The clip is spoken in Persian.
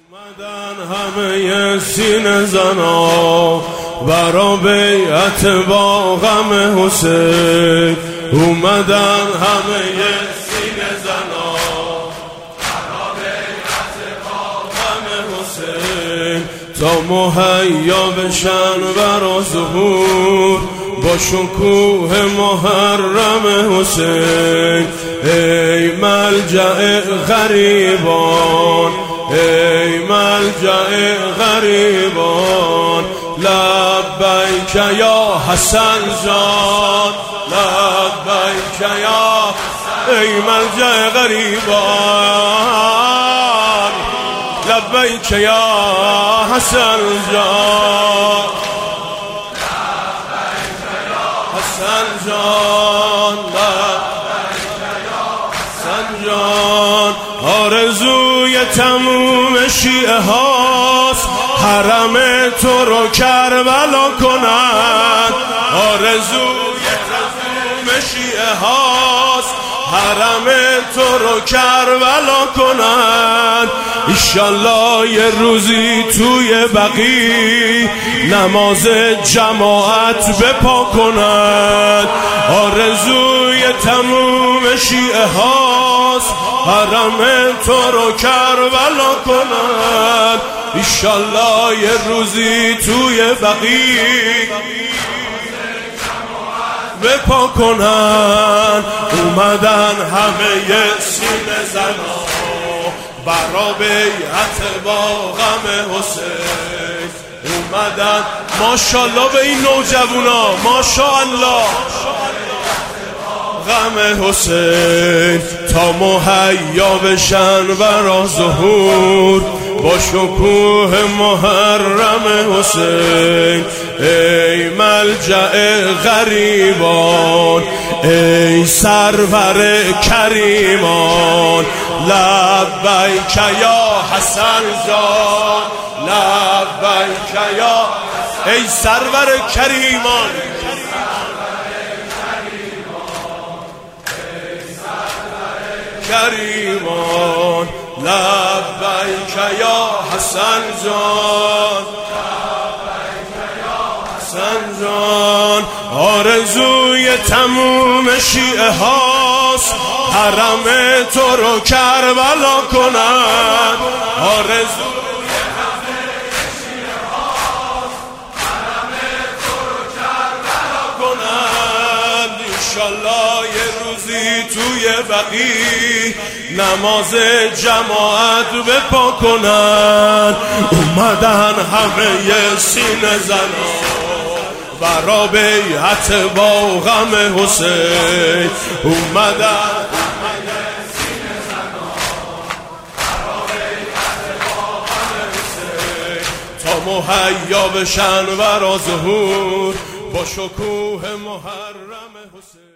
اومدن همه سینه زنا برا بیعت با غم حسین. اومدن همه سینه زنا برا بیعت با غم حسین، تا مهیا بشن برا ظهور با شکوه محرم حسین. ای ملجأ غریبان، ای ملجأ غریبان، لبیک یا حسن جان، لبیک یا ای ملجأ غریبان، لبیک یا حسن جان، حسن جان، حسن جان. آرزوی تموم شیعه هاست حرم تو رو کربلا کنند. آرزوی تموم شیعه هاست حرم تو رو کربلا کنند. ایشالله یه روزی توی بقیع نماز جماعت بپا کنند. آرزوی تموم شیعه هاست حرم تو رو کربلا کنند. ایشالله یه روزی توی بقیع بپا کنن. اومدن همه سینه زنا برا بیعت با غم حسین. اومدن ماشاءالله به این نوجوانا، ماشاءالله غم حسین، تا مهیا بشن برا ظهور با شکوه محرم حسین. ای ملجأ غریبان، ای سرور کریمان، لبیک یا حسن جان، لبیک یا ای سرور کریمان، کریمان، لبیک یا حسن جان، لبیک یا حسن جان. آرزوی تموم شیعه هاست حرم تو رو کربلا کنند. آرزوی همه شیعه هاست حرم تو رو کربلا کنند. انشالله یه روزی توی بقیع نماز جماعت بپا کنند. اومدن همه سینه زنا برا بیعت با غم حسین. اومدن همه سینه زنا برا بیعت با غم حسین، تا مهیا بشن برا ظهور با شکوه محرم حسین.